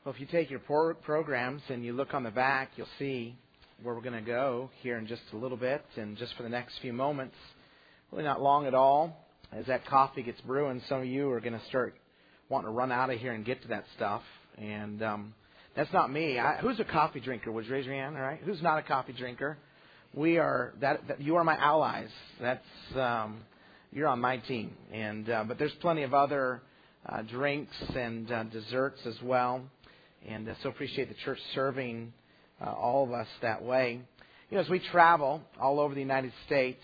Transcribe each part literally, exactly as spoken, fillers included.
Well, if you take your pro- programs and you look on the back, you'll see where we're going to go here in just a little bit and just for the next few moments. Really not long at all. As that coffee gets brewing, some of you are going to start wanting to run out of here and get to that stuff. And um, that's not me. I, who's a coffee drinker? Would you raise your hand? All right. Who's not a coffee drinker? We are that. that you are my allies. That's um, you're on my team. And uh, but there's plenty of other uh, drinks and uh, desserts as well. And uh, so appreciate the church serving uh, all of us that way. You know, as we travel all over the United States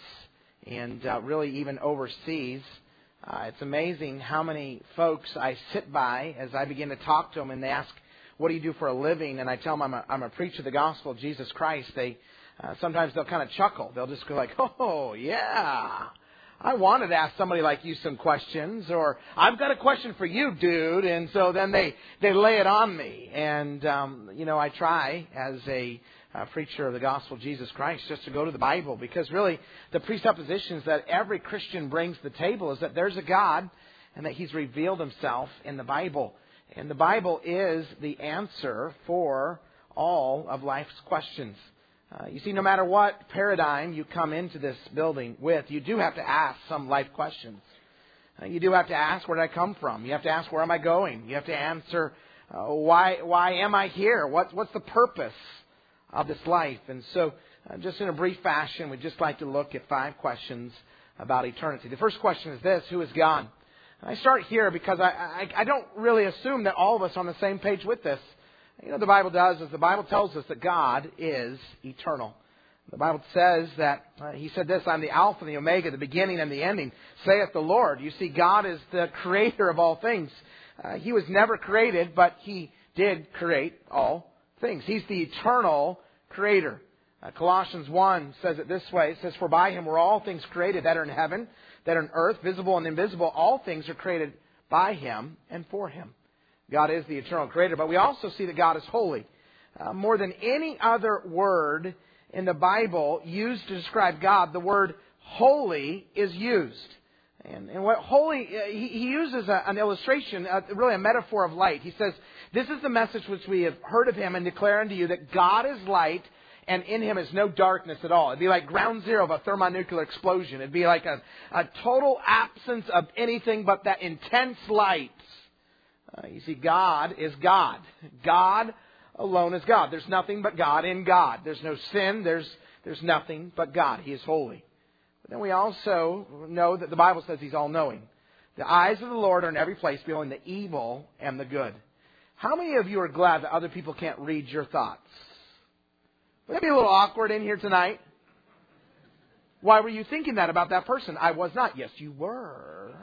and uh, really even overseas, uh, it's amazing how many folks I sit by as I begin to talk to them and they ask, what do you do for a living? And I tell them I'm a, I'm a preacher of the gospel of Jesus Christ. They uh, sometimes they'll kind of chuckle. They'll just go like, oh, yeah. I wanted to ask somebody like you some questions, or I've got a question for you, dude. And so then they, they lay it on me. And, um, you know, I try as a uh, preacher of the gospel of Jesus Christ just to go to the Bible, because really the presuppositions that every Christian brings to the table is that there's a God and that He's revealed Himself in the Bible. And the Bible is the answer for all of life's questions. Uh, you see, no matter what paradigm you come into this building with, you do have to ask some life questions. Uh, you do have to ask, where did I come from? You have to ask, where am I going? You have to answer, uh, why why am I here? What, what's the purpose of this life? And so, uh, just in a brief fashion, we'd just like to look at five questions about eternity. The first question is this: who is God? And I start here because I, I, I don't really assume that all of us are on the same page with this. You know, the Bible does is the Bible tells us that God is eternal. The Bible says that, uh, He said this, I'm the Alpha and the Omega, the beginning and the ending, saith the Lord. You see, God is the creator of all things. Uh, he was never created, but He did create all things. He's the eternal creator. Uh, Colossians one says it this way. It says, for by Him were all things created that are in heaven, that are in earth, visible and invisible. All things are created by Him and for Him. God is the eternal creator, but we also see that God is holy. Uh, more than any other word in the Bible used to describe God, the word holy is used. And, and what holy, uh, he, he uses a, an illustration, uh, really a metaphor of light. He says, this is the message which we have heard of Him and declare unto you, that God is light and in Him is no darkness at all. It'd be like ground zero of a thermonuclear explosion. It'd be like a, a total absence of anything but that intense light. Uh, you see, God is God. God alone is God. There's nothing but God in God. There's no sin. There's there's nothing but God. He is holy. But then we also know that the Bible says He's all-knowing. The eyes of the Lord are in every place, beholding the evil and the good. How many of you are glad that other people can't read your thoughts? Would that be a little awkward in here tonight? Why were you thinking that about that person? I was not. Yes, you were.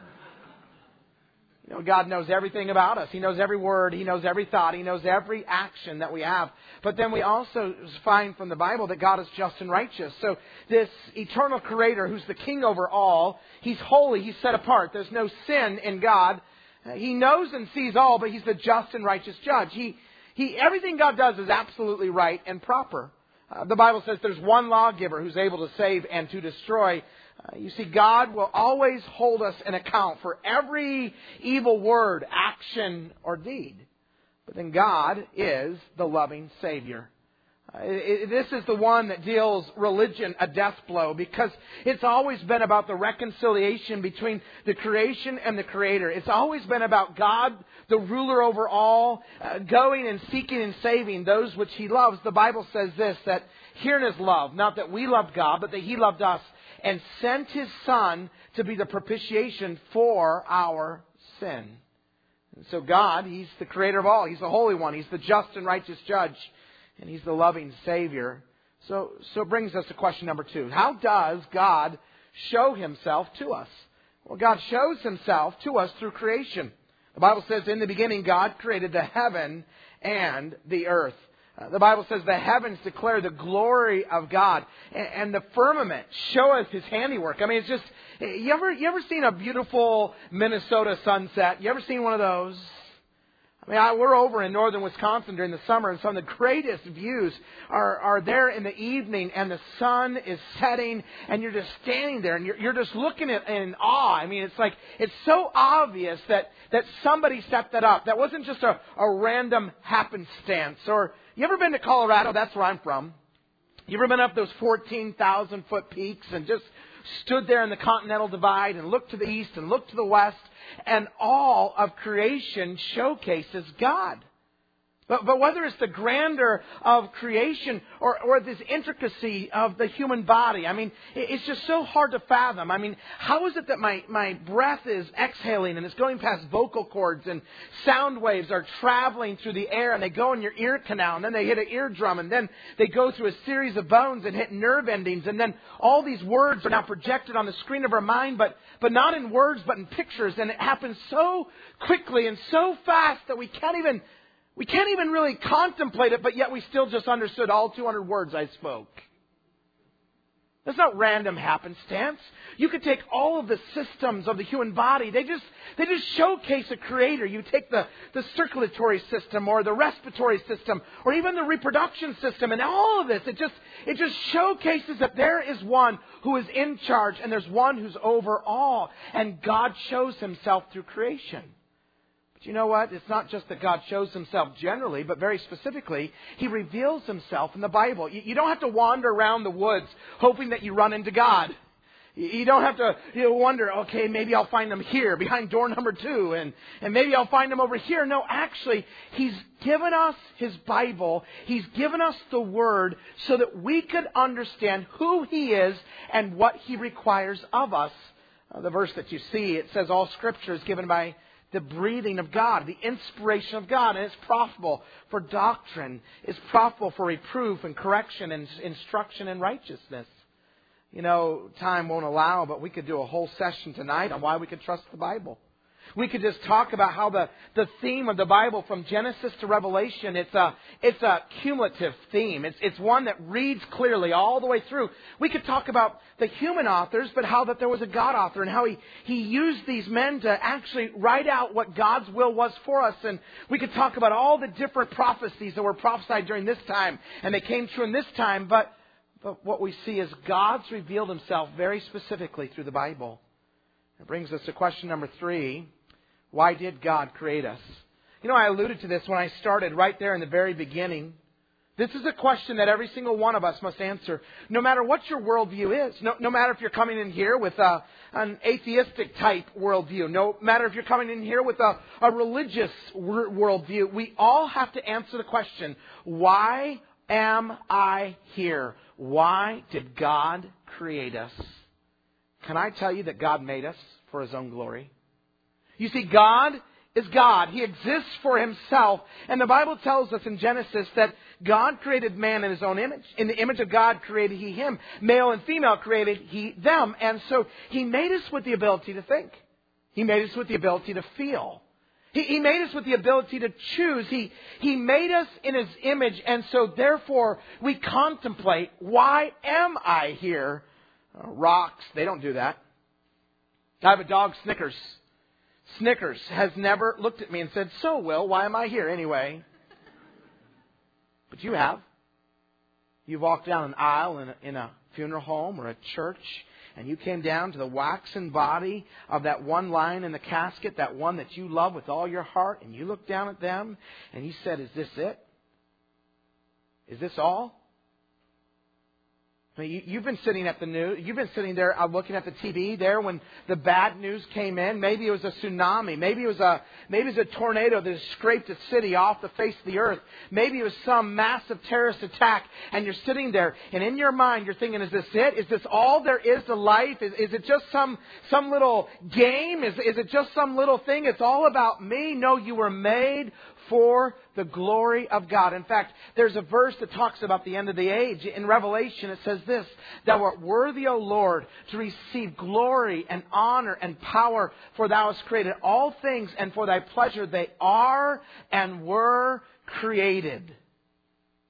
You know, God knows everything about us. He knows every word. He knows every thought. He knows every action that we have. But then we also find from the Bible that God is just and righteous. So this eternal creator who's the king over all, He's holy. He's set apart. There's no sin in God. He knows and sees all, but He's the just and righteous judge. He, he, everything God does is absolutely right and proper. Uh, the Bible says there's one lawgiver who's able to save and to destroy. Uh, you see, God will always hold us an account for every evil word, action, or deed. But then God is the loving Savior. Uh, it, this is the one that deals religion a death blow, because it's always been about the reconciliation between the creation and the Creator. It's always been about God, the ruler over all, uh, going and seeking and saving those which He loves. The Bible says this, that herein is love, not that we loved God, but that He loved us and sent His Son to be the propitiation for our sin. And so God, He's the creator of all. He's the Holy One. He's the just and righteous judge. And He's the loving Savior. So, so it brings us to question number two. How does God show Himself to us? Well, God shows Himself to us through creation. The Bible says, in the beginning, God created the heaven and the earth. Uh, the Bible says the heavens declare the glory of God, and, and the firmament showeth His handiwork. I mean, it's just, you ever, you ever seen a beautiful Minnesota sunset? You ever seen one of those? I mean, I, we're over in northern Wisconsin during the summer, and some of the greatest views are, are there in the evening, and the sun is setting, and you're just standing there, and you're, you're just looking at in awe. I mean, it's like, it's so obvious that, that somebody set that up. That wasn't just a, a random happenstance. Or, you ever been to Colorado? That's where I'm from. You ever been up those fourteen thousand foot peaks and just stood there in the Continental Divide and looked to the east and looked to the west, and all of creation showcases God? But, but whether it's the grandeur of creation or, or this intricacy of the human body, I mean, it's just so hard to fathom. I mean, how is it that my, my breath is exhaling and it's going past vocal cords and sound waves are traveling through the air and they go in your ear canal and then they hit an eardrum and then they go through a series of bones and hit nerve endings and then all these words are now projected on the screen of our mind, but, but not in words but in pictures, and it happens so quickly and so fast that we can't even We can't even really contemplate it, but yet we still just understood all two hundred words I spoke. That's not random happenstance. You could take all of the systems of the human body. They just they just showcase a creator. You take the, the circulatory system or the respiratory system or even the reproduction system, and all of this, it just it just showcases that there is one who is in charge and there's one who's over all. And God shows himself through creation. But you know what? It's not just that God shows himself generally, but very specifically, he reveals himself in the Bible. You don't have to wander around the woods hoping that you run into God. You don't have to you know, wonder, okay, maybe I'll find him here behind door number two, and, and maybe I'll find him over here. No, actually, he's given us his Bible. He's given us the Word so that we could understand who he is and what he requires of us. Uh, the verse that you see, it says all Scripture is given by the breathing of God, the inspiration of God, and it's profitable for doctrine. It's profitable for reproof and correction and instruction in righteousness. You know, time won't allow, but we could do a whole session tonight on why we could trust the Bible. We could just talk about how the, the theme of the Bible from Genesis to Revelation, it's a, it's a cumulative theme. It's, it's one that reads clearly all the way through. We could talk about the human authors, but how that there was a God author and how he, he used these men to actually write out what God's will was for us. And we could talk about all the different prophecies that were prophesied during this time and they came true in this time. But, but what we see is God's revealed himself very specifically through the Bible. It brings us to question number three. Why did God create us? You know, I alluded to this when I started right there in the very beginning. This is a question that every single one of us must answer, no matter what your worldview is. No, no matter if you're coming in here with a, an atheistic type worldview. No matter if you're coming in here with a, a religious worldview. We all have to answer the question, why am I here? Why did God create us? Can I tell you that God made us for his own glory? You see, God is God. He exists for himself. And the Bible tells us in Genesis that God created man in his own image. In the image of God created he him. Male and female created he them. And so he made us with the ability to think. He made us with the ability to feel. He, he made us with the ability to choose. He, he made us in his image. And so therefore we contemplate, why am I here? Uh, rocks, they don't do that. I have a dog, Snickers. Snickers has never looked at me and said, so, Will, why am I here anyway? But you have. You've walked down an aisle in a, in a funeral home or a church, and you came down to the waxen body of that one lying in the casket, that one that you love with all your heart, and you looked down at them, and you said, is this it? Is this all? You've been sitting at the news. You've been sitting there uh, looking at the T V there when the bad news came in. Maybe it was a tsunami. Maybe it was a maybe it was a tornado that scraped a city off the face of the earth. Maybe it was some massive terrorist attack, and you're sitting there, and in your mind you're thinking, "Is this it? Is this all there is to life? Is, is it just some some little game? Is is it just some little thing? It's all about me?" No, you were made for the glory of God. In fact, there's a verse that talks about the end of the age. In Revelation, it says this, "Thou art worthy, O Lord, to receive glory and honor and power, for thou hast created all things, and for thy pleasure they are and were created."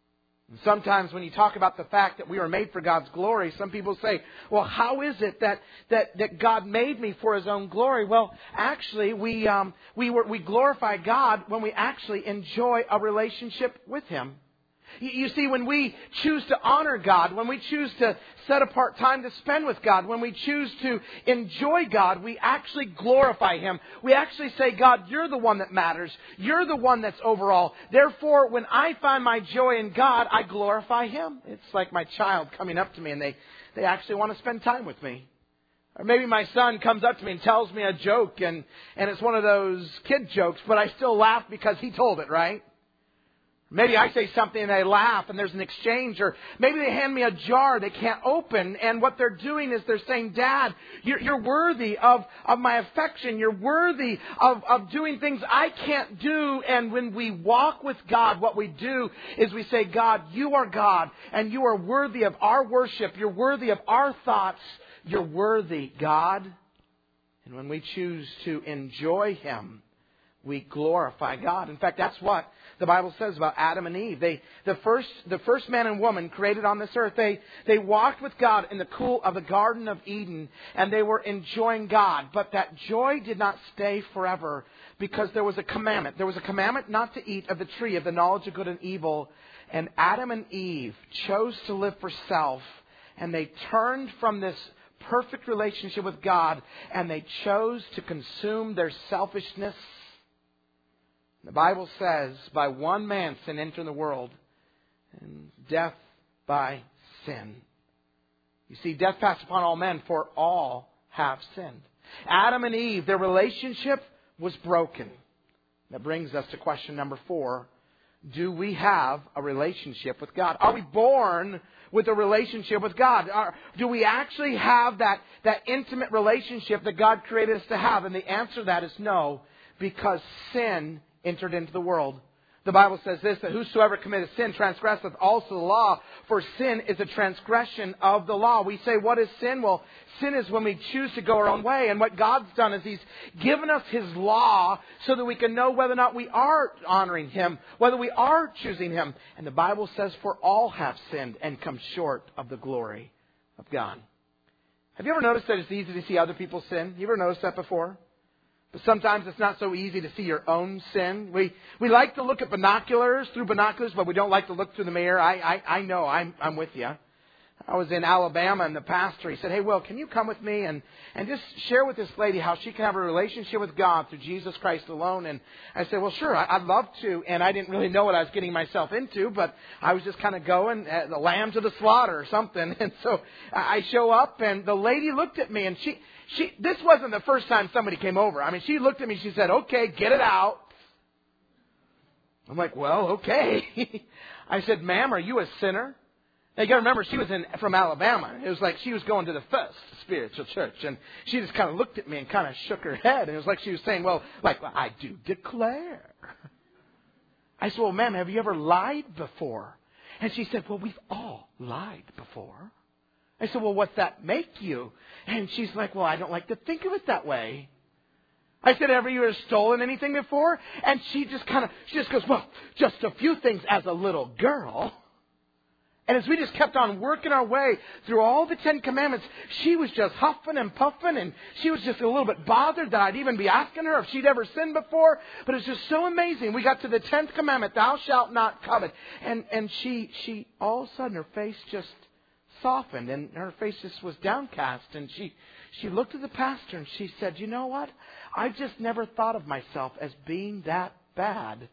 Sometimes when you talk about the fact that we were made for God's glory, some people say, well, how is it that, that, that God made me for His own glory? Well, actually, we, um, we, were, we glorify God when we actually enjoy a relationship with Him. You see, when we choose to honor God, when we choose to set apart time to spend with God, when we choose to enjoy God, we actually glorify Him. We actually say, God, you're the one that matters. You're the one that's overall. Therefore, when I find my joy in God, I glorify Him. It's like my child coming up to me and they, they actually want to spend time with me. Or maybe my son comes up to me and tells me a joke and, and it's one of those kid jokes, but I still laugh because he told it, right? Maybe I say something and they laugh and there's an exchange. Or maybe they hand me a jar they can't open. And what they're doing is they're saying, Dad, you're, you're worthy of, of my affection. You're worthy of, of doing things I can't do. And when we walk with God, what we do is we say, God, you are God. And you are worthy of our worship. You're worthy of our thoughts. You're worthy, God. And when we choose to enjoy Him, we glorify God. In fact, that's what the Bible says about Adam and Eve. They, the first, the first man and woman created on this earth, they, they walked with God in the cool of the Garden of Eden, and they were enjoying God. But that joy did not stay forever because there was a commandment. There was a commandment not to eat of the tree of the knowledge of good and evil. And Adam and Eve chose to live for self, and they turned from this perfect relationship with God, and they chose to consume their selfishness. The Bible says, by one man sin entered the world, and death by sin. You see, death passed upon all men, for all have sinned. Adam and Eve, their relationship was broken. That brings us to question number four. Do we have a relationship with God? Are we born with a relationship with God? Are, do we actually have that, that intimate relationship that God created us to have? And the answer to that is no, because sin entered into the world. The Bible says this, that whosoever committeth sin transgresseth also the law, for sin is a transgression of the law. We say, what is sin? Well, sin is when we choose to go our own way. And what God's done is He's given us His law so that we can know whether or not we are honoring Him, whether we are choosing Him. And the Bible says, for all have sinned and come short of the glory of God. Have you ever noticed that it's easy to see other people sin? You ever noticed that before? But sometimes it's not so easy to see your own sin. We we like to look at binoculars, through binoculars, but we don't like to look through the mirror. I I, I know, I'm I'm with you. I was in Alabama, and the pastor, he said, hey, Will, can you come with me and, and just share with this lady how she can have a relationship with God through Jesus Christ alone? And I said, well, sure, I'd love to. And I didn't really know what I was getting myself into, but I was just kind of going, uh, the lamb to the slaughter or something. And so I show up, and the lady looked at me, and she, she, this wasn't the first time somebody came over. I mean, she looked at me, she said, okay, get it out. I'm like, well, okay. I said, ma'am, are you a sinner? Now, you got to remember, she was in from Alabama. It was like she was going to the First Spiritual Church. And she just kind of looked at me and kind of shook her head. And it was like she was saying, well, like, well, I do declare. I said, well, ma'am, have you ever lied before? And she said, well, we've all lied before. I said, well, what's that make you? And she's like, well, I don't like to think of it that way. I said, ever you ever stolen anything before? And she just kind of, she just goes, well, just a few things as a little girl. And as we just kept on working our way through all the Ten Commandments, she was just huffing and puffing, and she was just a little bit bothered that I'd even be asking her if she'd ever sinned before. But it's just so amazing. We got to the tenth commandment, thou shalt not covet. And and she, she all of a sudden, her face just softened, and her face just was downcast. And she, she looked at the pastor, and she said, you know what? I just never thought of myself as being that bad.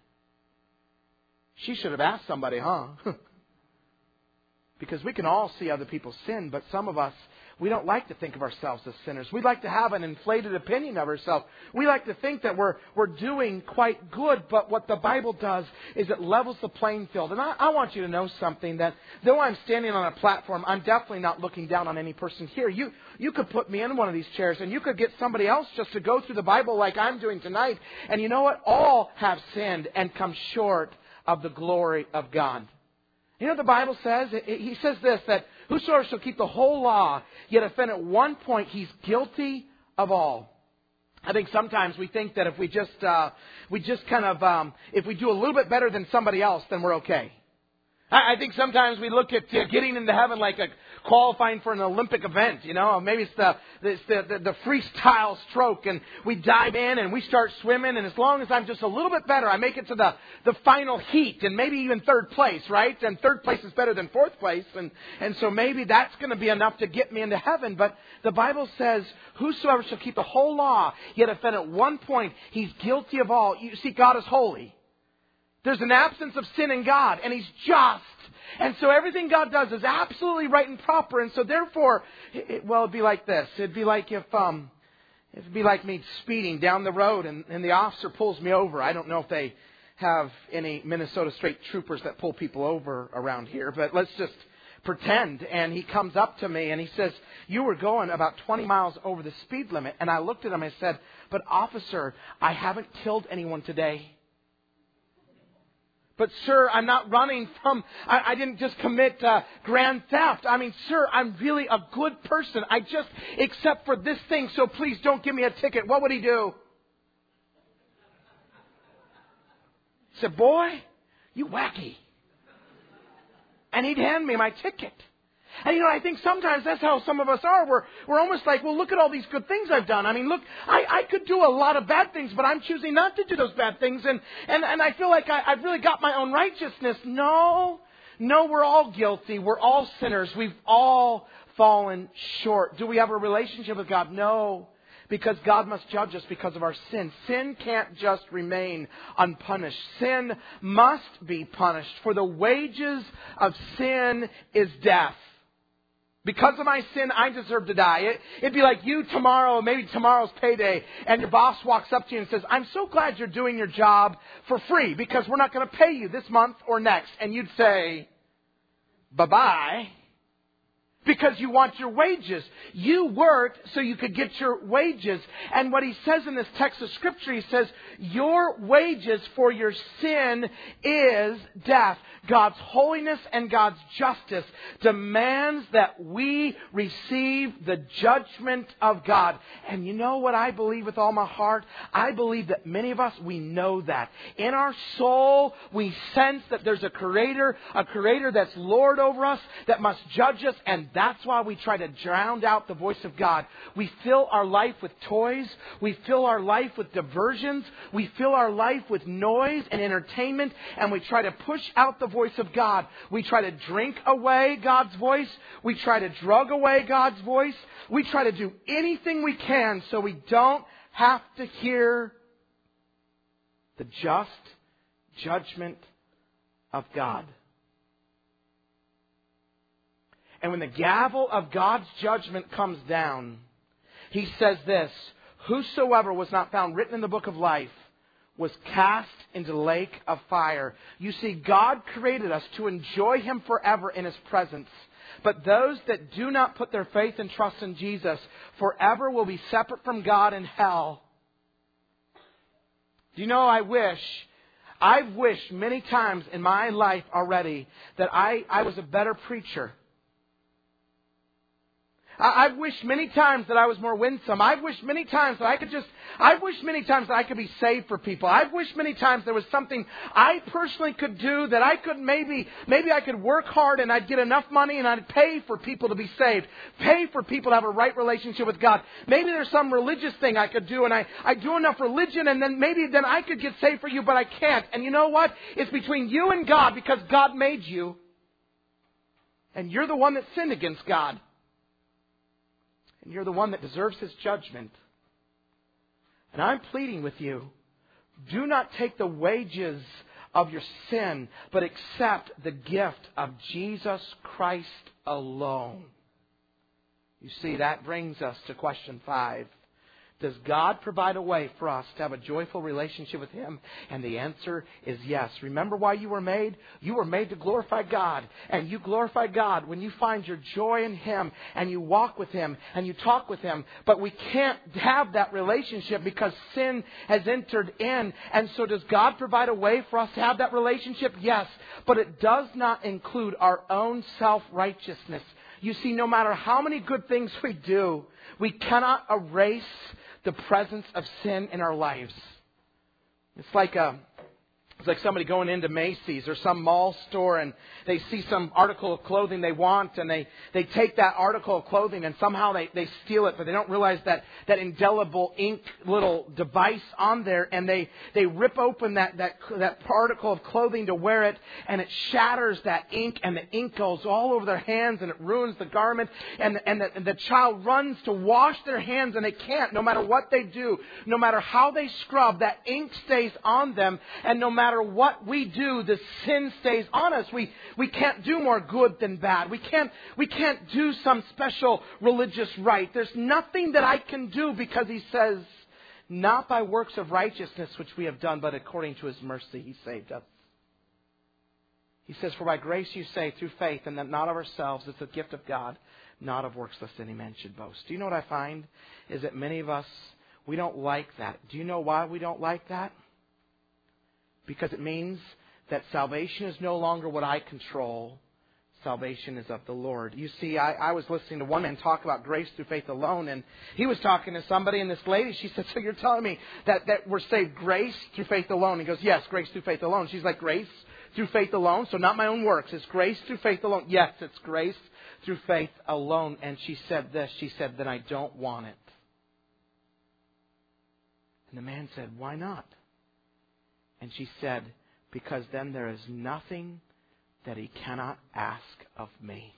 She should have asked somebody, huh? Because we can all see other people sin, but some of us, we don't like to think of ourselves as sinners. We like to have an inflated opinion of ourselves. We like to think that we're we're doing quite good, but what the Bible does is it levels the playing field. And I, I want you to know something, that though I'm standing on a platform, I'm definitely not looking down on any person here. You you could put me in one of these chairs, and you could get somebody else just to go through the Bible like I'm doing tonight. And you know what? All have sinned and come short of the glory of God. You know what the Bible says? He says this, that whosoever shall keep the whole law, yet offend at one point, he's guilty of all. I think sometimes we think that if we just, uh, we just kind of, um, if we do a little bit better than somebody else, then we're okay. I, I think sometimes we look at uh, getting into heaven like a qualifying for an Olympic event, you know. Maybe it's the, it's the, the, the freestyle stroke, and we dive in and we start swimming, and as long as I'm just a little bit better, I make it to the, the final heat, and maybe even third place, right? And third place is better than fourth place, and, and so maybe that's going to be enough to get me into heaven. But the Bible says, whosoever shall keep the whole law, yet offend at one point, he's guilty of all. You see, God is holy. There's an absence of sin in God, and He's just. And so everything God does is absolutely right and proper. And so therefore, it, well, it'd be like this. It'd be like if, um, it'd be like me speeding down the road and, and the officer pulls me over. I don't know if they have any Minnesota State Troopers that pull people over around here, but let's just pretend. And he comes up to me and he says, you were going about twenty miles over the speed limit. And I looked at him and I said, but officer, I haven't killed anyone today. But sir, I'm not running from, I, I didn't just commit uh, grand theft. I mean, sir, I'm really a good person. I just, except for this thing, so please don't give me a ticket. What would he do? He said, boy, you wacky. And he'd hand me my ticket. And you know, I think sometimes that's how some of us are. We're, we're almost like, well, look at all these good things I've done. I mean, look, I, I could do a lot of bad things, but I'm choosing not to do those bad things. And, and, and I feel like I, I've really got my own righteousness. No, no, we're all guilty. We're all sinners. We've all fallen short. Do we have a relationship with God? No, because God must judge us because of our sin. Sin can't just remain unpunished. Sin must be punished. For the wages of sin is death. Because of my sin, I deserve to die. It, it'd be like you tomorrow, maybe tomorrow's payday, and your boss walks up to you and says, I'm so glad you're doing your job for free because we're not going to pay you this month or next. And you'd say, bye-bye. Because you want your wages. You worked so you could get your wages. And what he says in this text of Scripture, he says, your wages for your sin is death. God's holiness and God's justice demands that we receive the judgment of God. And you know what I believe with all my heart? I believe that many of us, we know that. In our soul, we sense that there's a Creator, a Creator that's Lord over us, that must judge us, and that's why we try to drown out the voice of God. We fill our life with toys. We fill our life with diversions. We fill our life with noise and entertainment, and we try to push out the voice of God. We try to drink away God's voice. We try to drug away God's voice. We try to do anything we can so we don't have to hear the just judgment of God. And when the gavel of God's judgment comes down, He says this, whosoever was not found written in the book of life was cast into the lake of fire. You see, God created us to enjoy Him forever in His presence. But those that do not put their faith and trust in Jesus forever will be separate from God in hell. Do you know, I wish, I've wished many times in my life already that I, I was a better preacher. I've wished many times that I was more winsome. I've wished many times that I could just, I've wished many times that I could be saved for people. I've wished many times there was something I personally could do that I could maybe, maybe I could work hard and I'd get enough money and I'd pay for people to be saved. Pay for people to have a right relationship with God. Maybe there's some religious thing I could do and I, I do enough religion and then maybe then I could get saved for you, but I can't. And you know what? It's between you and God because God made you. And you're the one that sinned against God. And you're the one that deserves His judgment. And I'm pleading with you, do not take the wages of your sin, but accept the gift of Jesus Christ alone. You see, that brings us to question five. Does God provide a way for us to have a joyful relationship with Him? And the answer is yes. Remember why you were made? You were made to glorify God. And you glorify God when you find your joy in Him and you walk with Him and you talk with Him. But we can't have that relationship because sin has entered in. And so does God provide a way for us to have that relationship? Yes. But it does not include our own self-righteousness. You see, no matter how many good things we do, we cannot erase the presence of sin in our lives. It's like a, It's like somebody going into Macy's or some mall store and they see some article of clothing they want and they, they take that article of clothing and somehow they, they steal it, but they don't realize that, that indelible ink little device on there, and they, they rip open that, that, that article of clothing to wear it, and it shatters that ink, and the ink goes all over their hands and it ruins the garment, and, and, the, and the child runs to wash their hands and they can't. No matter what they do, no matter how they scrub, that ink stays on them, and no matter what we do, the sin stays on us. We we can't do more good than bad. We can't we can't do some special religious rite. There's nothing that I can do, because He says, not by works of righteousness which we have done, but according to His mercy He saved us. He says, for by grace you saved through faith, and that not of ourselves, it's a gift of God, not of works, lest any man should boast. Do you know what I find? Is that many of us, we don't like that. Do you know why we don't like that? Because it means that salvation is no longer what I control. Salvation is of the Lord. You see, I, I was listening to one man talk about grace through faith alone, and he was talking to somebody, and this lady, she said, so you're telling me that, that we're saved grace through faith alone? He goes, yes, grace through faith alone. She's like, grace through faith alone? So not my own works. It's grace through faith alone. Yes, it's grace through faith alone. And she said this. She said, then I don't want it. And the man said, why not? And she said, because then there is nothing that He cannot ask of me.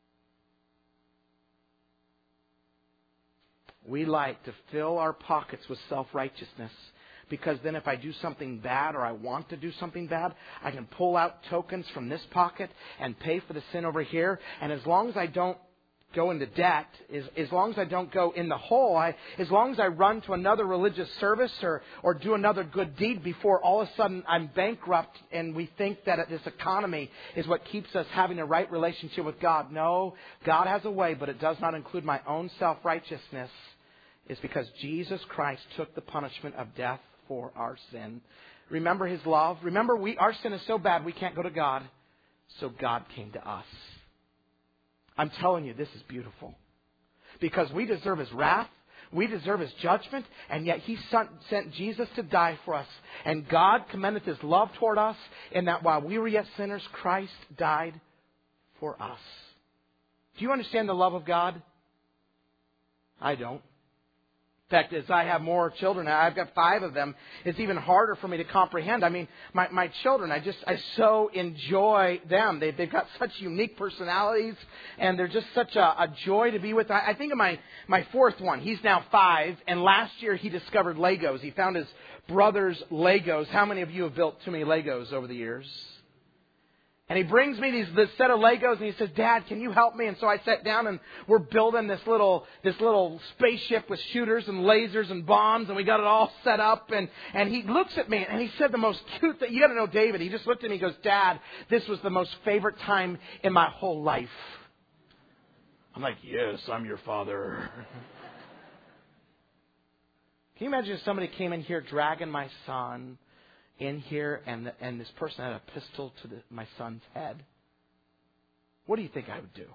We like to fill our pockets with self-righteousness, because then if I do something bad or I want to do something bad, I can pull out tokens from this pocket and pay for the sin over here. And as long as I don't go into debt, as, as long as I don't go in the hole, I, as long as I run to another religious service or, or do another good deed before all of a sudden I'm bankrupt and we think that this economy is what keeps us having a right relationship with God. No, God has a way, but it does not include my own self-righteousness. It's because Jesus Christ took the punishment of death for our sin. Remember His love. Remember, we our sin is so bad we can't go to God, so God came to us. I'm telling you, this is beautiful. Because we deserve His wrath. We deserve His judgment. And yet He sent Jesus to die for us. And God commendeth His love toward us in that while we were yet sinners, Christ died for us. Do you understand the love of God? I don't. In fact, as I have more children, I've got five of them, it's even harder for me to comprehend. I mean, my, my children, I just, I so enjoy them. They, they've got such unique personalities, and they're just such a, a joy to be with. I, I think of my, my fourth one. He's now five, and last year he discovered Legos. He found his brother's Legos. How many of you have built too many Legos over the years? And he brings me these this set of Legos and he says, Dad, can you help me? And so I sat down and we're building this little this little spaceship with shooters and lasers and bombs, and we got it all set up. And, and he looks at me and he said the most cute thing. You got to know David. He just looked at me and goes, Dad, this was the most favorite time in my whole life. I'm like, yes, I'm your father. Can you imagine if somebody came in here dragging my son in here, and the, and this person had a pistol to the, my son's head? What do you think I would do?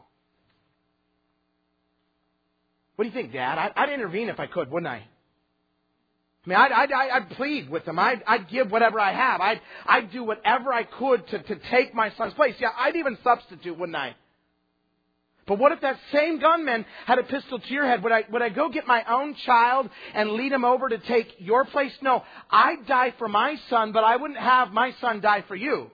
What do you think, Dad? I'd, I'd intervene if I could, wouldn't I? I mean, I'd, I'd, I'd plead with them. I'd, I'd give whatever I have. I'd, I'd do whatever I could to, to take my son's place. Yeah, I'd even substitute, wouldn't I? But what if that same gunman had a pistol to your head? Would I, would I go get my own child and lead him over to take your place? No, I'd die for my son, but I wouldn't have my son die for you.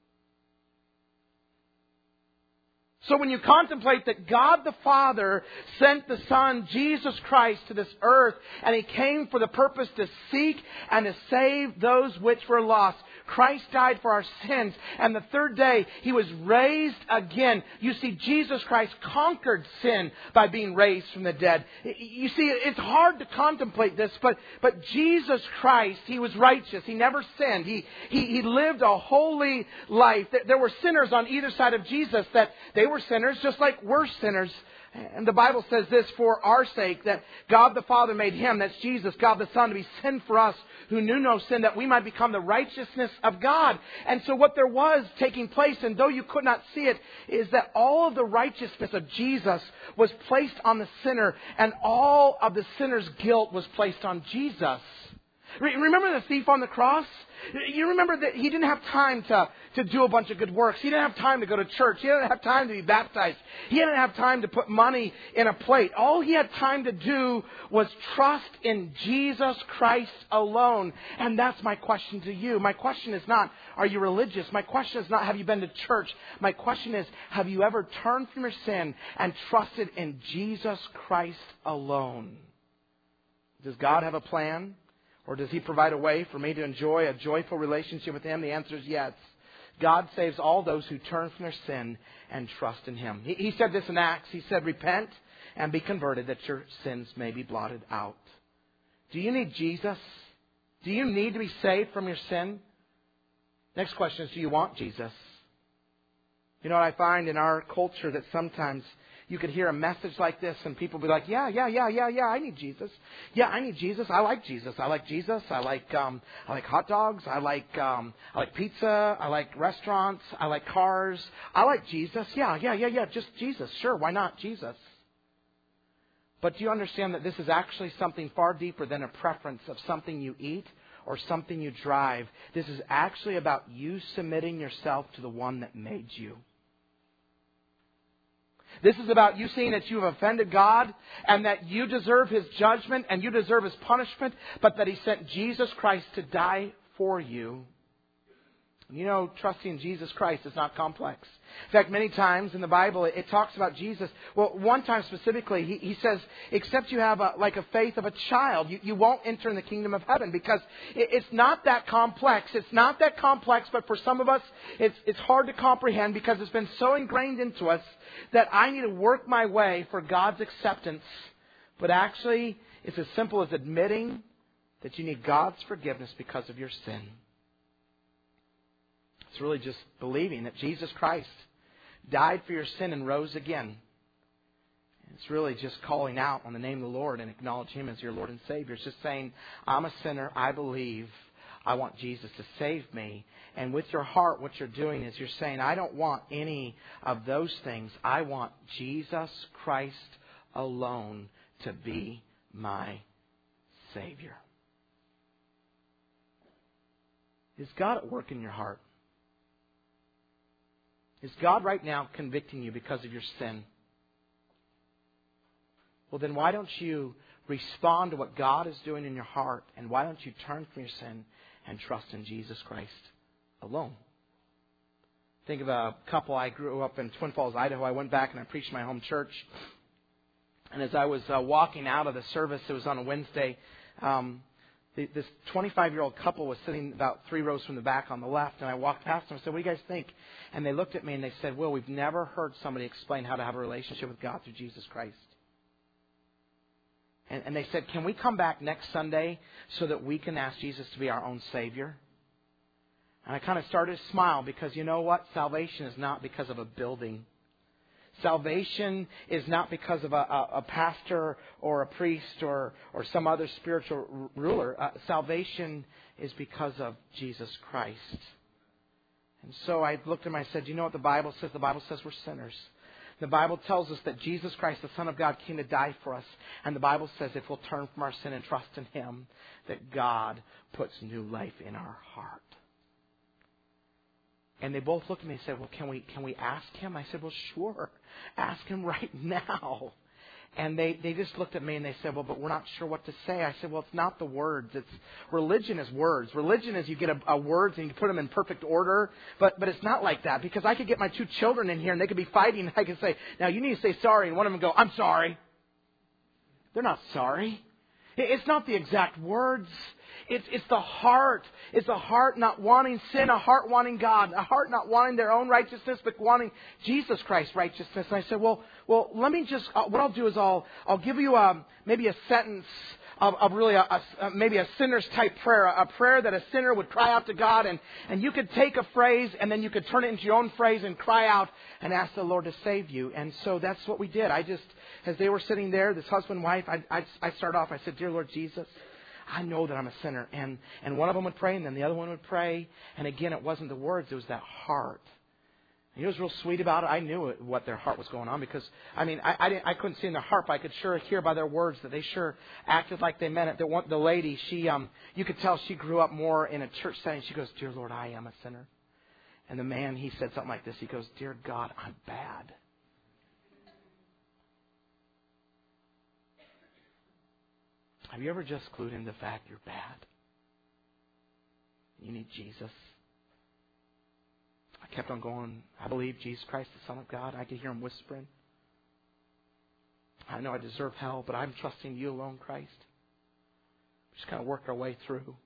So when you contemplate that God the Father sent the Son, Jesus Christ, to this earth, and He came for the purpose to seek and to save those which were lost. Christ died for our sins, and the third day He was raised again. You see, Jesus Christ conquered sin by being raised from the dead. You see, it's hard to contemplate this, but, but Jesus Christ, He was righteous. He never sinned. He, he, he lived a holy life. There were sinners on either side of Jesus, that they were sinners just like we're sinners. And the Bible says this, for our sake, that God the Father made Him, that's Jesus, God the Son, to be sin for us who knew no sin, that we might become the righteousness of God. And so what there was taking place, and though you could not see it, is that all of the righteousness of Jesus was placed on the sinner, and all of the sinner's guilt was placed on Jesus. Re- remember the thief on the cross? You remember that he didn't have time to, to do a bunch of good works. He didn't have time to go to church. He didn't have time to be baptized. He didn't have time to put money in a plate. All he had time to do was trust in Jesus Christ alone. And that's my question to you. My question is not, are you religious? My question is not, have you been to church? My question is, have you ever turned from your sin and trusted in Jesus Christ alone? Does God have a plan? Or does He provide a way for me to enjoy a joyful relationship with Him? The answer is yes. God saves all those who turn from their sin and trust in Him. He, he said this in Acts. He said, repent and be converted that your sins may be blotted out. Do you need Jesus? Do you need to be saved from your sin? Next question is, do you want Jesus? You know what I find in our culture that sometimes you could hear a message like this and people be like, yeah, yeah, yeah, yeah, yeah, I need Jesus. Yeah, I need Jesus. I like Jesus. I like Jesus. I like um, I like hot dogs. I like um, I like pizza. I like restaurants. I like cars. I like Jesus. Yeah, yeah, yeah, yeah. Just Jesus. Sure, why not Jesus? But do you understand that this is actually something far deeper than a preference of something you eat or something you drive? This is actually about you submitting yourself to the one that made you. This is about you seeing that you have offended God and that you deserve His judgment and you deserve His punishment, but that He sent Jesus Christ to die for you. You know, trusting in Jesus Christ is not complex. In fact, many times in the Bible, it, it talks about Jesus. Well, one time specifically, he, he says, except you have a, like a faith of a child, you, you won't enter in the kingdom of heaven, because it, it's not that complex. It's not that complex, but for some of us, it's, it's hard to comprehend because it's been so ingrained into us that I need to work my way for God's acceptance. But actually, it's as simple as admitting that you need God's forgiveness because of your sin. It's really just believing that Jesus Christ died for your sin and rose again. It's really just calling out on the name of the Lord and acknowledge Him as your Lord and Savior. It's just saying, I'm a sinner. I believe. I want Jesus to save me. And with your heart, what you're doing is you're saying, I don't want any of those things. I want Jesus Christ alone to be my Savior. Is God at work in your heart? Is God right now convicting you because of your sin? Well, then why don't you respond to what God is doing in your heart, and why don't you turn from your sin and trust in Jesus Christ alone? Think of a couple. I grew up in Twin Falls, Idaho. I went back and I preached in my home church. And as I was uh, walking out of the service, it was on a Wednesday, um, the, this twenty-five-year-old couple was sitting about three rows from the back on the left. And I walked past them and said, what do you guys think? And they looked at me and they said, Will, we've never heard somebody explain how to have a relationship with God through Jesus Christ. And, and they said, can we come back next Sunday so that we can ask Jesus to be our own Savior? And I kind of started to smile because you know what? Salvation is not because of a building. Salvation is not because of a, a, a pastor or a priest or, or some other spiritual r- ruler. Uh, salvation is because of Jesus Christ. And so I looked at him and I said, you know what the Bible says? The Bible says we're sinners. The Bible tells us that Jesus Christ, the Son of God, came to die for us. And the Bible says if we'll turn from our sin and trust in Him, that God puts new life in our heart. And they both looked at me and said, well, can we can we ask Him? I said, well, sure. Ask Him right now. And they, they just looked at me and they said, well, but we're not sure what to say. I said, well, it's not the words. It's religion is words. Religion is you get a, a words and you put them in perfect order. But but it's not like that, because I could get my two children in here and they could be fighting. And I could say, now you need to say sorry. And one of them would go, I'm sorry. They're not sorry. It's not the exact words. It's, it's the heart. It's a heart not wanting sin, a heart wanting God, a heart not wanting their own righteousness, but wanting Jesus Christ's righteousness. And I said, well, well, let me just, uh, what I'll do is I'll, I'll give you a, maybe a sentence of, of really a, a, maybe a sinner's type prayer, a prayer that a sinner would cry out to God. And, and you could take a phrase and then you could turn it into your own phrase and cry out and ask the Lord to save you. And so that's what we did. I just, as they were sitting there, this husband and wife, I, I, I started off, I said, dear Lord Jesus, I know that I'm a sinner. And, and one of them would pray and then the other one would pray. And again, it wasn't the words, it was that heart. He was real sweet about it. I knew it, what their heart was going on because, I mean, I I, didn't, I couldn't see in their heart, but I could sure hear by their words that they sure acted like they meant it. The, one, the lady, she, um, you could tell she grew up more in a church setting. She goes, "Dear Lord, I am a sinner." And the man, he said something like this. He goes, "Dear God, I'm bad." Have you ever just clued in the fact you're bad? You need Jesus. I kept on going. I believe Jesus Christ, the Son of God. I could hear him whispering. I know I deserve hell, but I'm trusting you alone, Christ. Just kind of work our way through.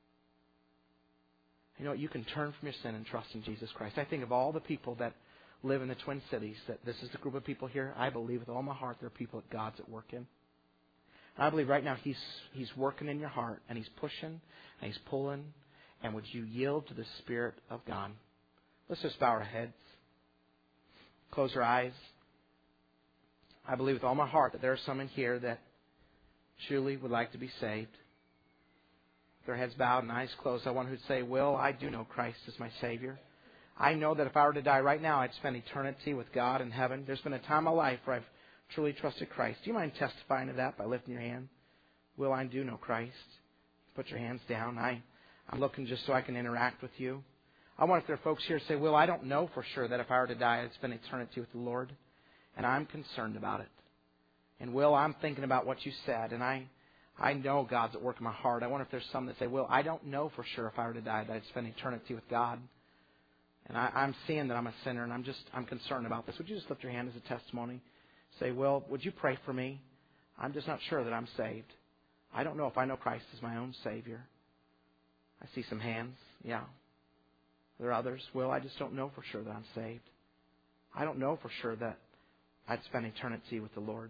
You know what? You can turn from your sin and trust in Jesus Christ. I think of all the people that live in the Twin Cities, that this is the group of people here. I believe with all my heart there are people that God's at work in. I believe right now He's He's working in your heart, and He's pushing, and He's pulling. And would you yield to the Spirit of God? Let's just bow our heads. Close our eyes. I believe with all my heart that there are some in here that truly would like to be saved. With their heads bowed and eyes closed, I want who'd say, "Will, I do know Christ as my Savior. I know that if I were to die right now, I'd spend eternity with God in heaven. There's been a time in my life where I've truly trusted Christ." Do you mind testifying to that by lifting your hand? "Will, I do know Christ." Put your hands down. I, I'm looking just so I can interact with you. I wonder if there are folks here who say, "Will, I don't know for sure that if I were to die, I'd spend eternity with the Lord. And I'm concerned about it. And Will, I'm thinking about what you said, and I, I know God's at work in my heart." I wonder if there's some that say, "Will, I don't know for sure if I were to die that I'd spend eternity with God. And I, I'm seeing that I'm a sinner, and I'm just I'm concerned about this." Would you just lift your hand as a testimony? Say, "Will, would you pray for me? I'm just not sure that I'm saved. I don't know if I know Christ as my own Savior." I see some hands. Yeah. There are others. "Will, I just don't know for sure that I'm saved. I don't know for sure that I'd spend eternity with the Lord."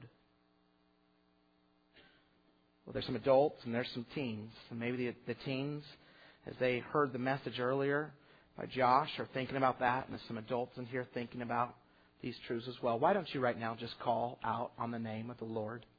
Well, there's some adults and there's some teens. And maybe the, the teens, as they heard the message earlier by Josh, are thinking about that. And there's some adults in here thinking about these truths as well. Why don't you right now just call out on the name of the Lord?